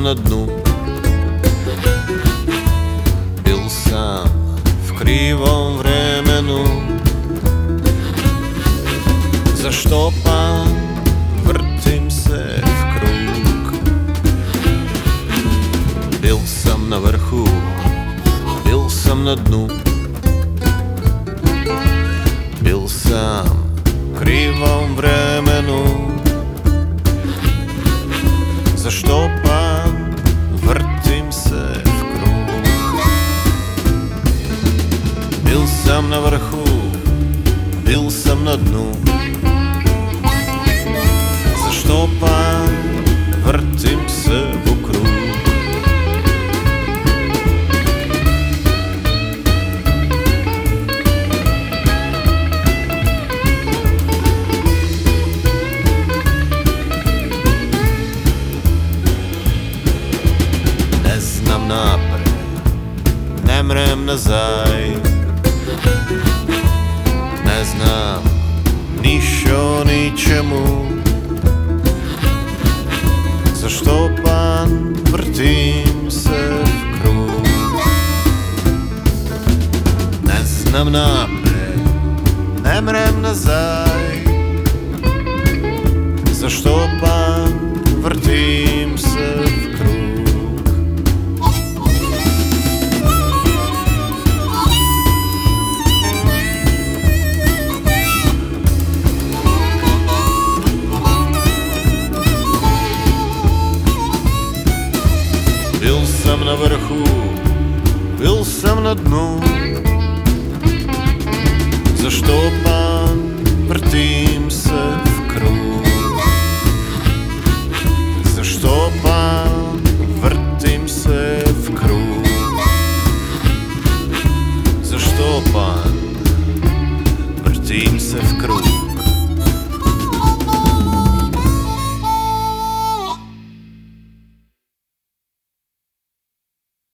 na dnu. Bil sam v krivom vremenu, zaštopan, vrtim se v krug. Bil sam na vrhu, bil sam na dnu. Bil sam v krivom vremenu, zaštopan, vrtim se v krug. Bil sam na vrhu, bil sam na dnu. Zaštopan, vrtim se v krug. Ne znam napred, ne mrem nazaj. Ne znam niš o ničemu, zaštopan, vrtim se v krug. Ne znam napred, ne mrem nazaj. Zaštopan, vrtim se v krug. Bil sam na vrhu, bil sam na dnu.